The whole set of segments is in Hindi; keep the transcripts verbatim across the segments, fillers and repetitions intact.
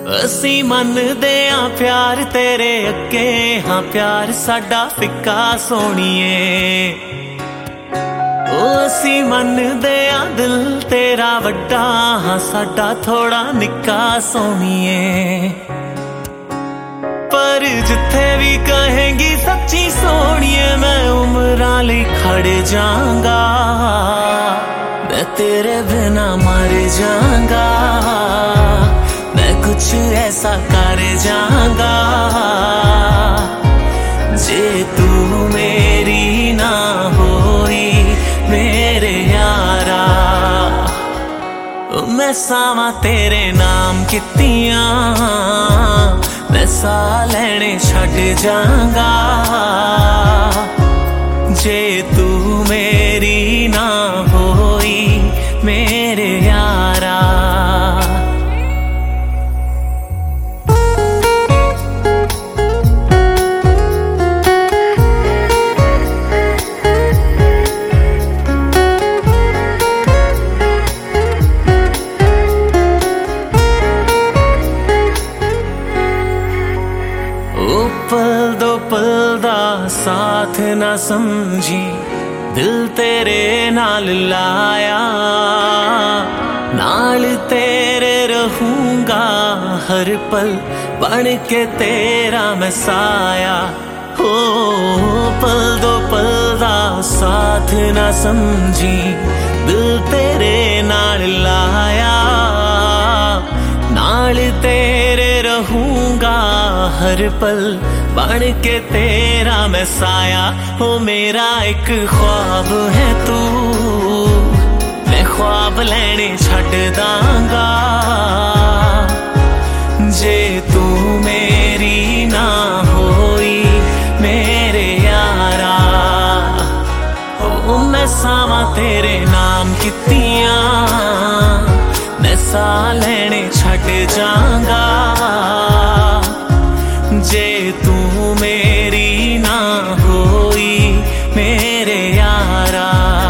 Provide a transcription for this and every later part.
असी मनदे आ प्यार तेरे अगे, हाँ प्यार साडा फिक्का सोनिए। ओ असी मनदे आ दिल तेरा वड्डा, हाँ साडा थोड़ा निक्का सोनिए। पर जिथे भी कहेंगी सच्ची सोनिए, मैं उम्रां लई खड़ जांगा, मैं तेरे बिना मर जांगा, मैं कुछ ऐसा कर जांगा जे तू मेरी ना होई मेरे यारा। मैं सावा तेरे नाम कितियां, मैं सा लैने छड़ जांगा जे तू मेरी ना होई मेरे यारा। पल दो पल दा साथ ना समझी, दिल तेरे नाल लाया, नाल तेरे रहूंगा हर पल, बन के तेरा मैं साया। हो पल दो पल दा साथ ना समझी, दिल तेरे नाल लाया, नाल तेरे रहूंगा हर पल, बन के तेरा मैं साया। हो मेरा एक ख्वाब है तू, मैं ख्वाब लेने छड़ दांगा जे तू मेरी ना होई मेरे यारा। हो मैं सावा तेरे नाम कितियां, मैं सा लेने छड़ जांगा जे तू मेरी ना होई मेरे यारा।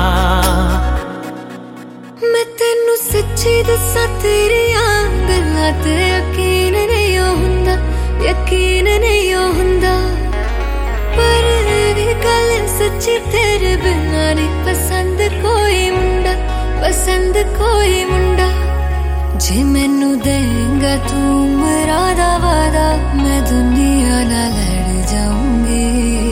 मैं तेनू सच्ची दसा तेरियां गल्लां ते यकीन नहीं हुंदा, यकीन नहीं हुंदा, पर ये गल सच्ची तेरे बिना नहीं पसंद कोई मुंडा, पसंद कोई मुंडा। जे मैनू देंगा तू मेरा दा वादा, मैं दुनिया नाल लड़ जाऊंगी,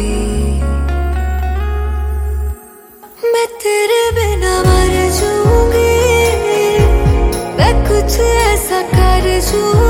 मैं तेरे बिना मर जाऊंगी, मैं कुछ ऐसा कर जाऊंगी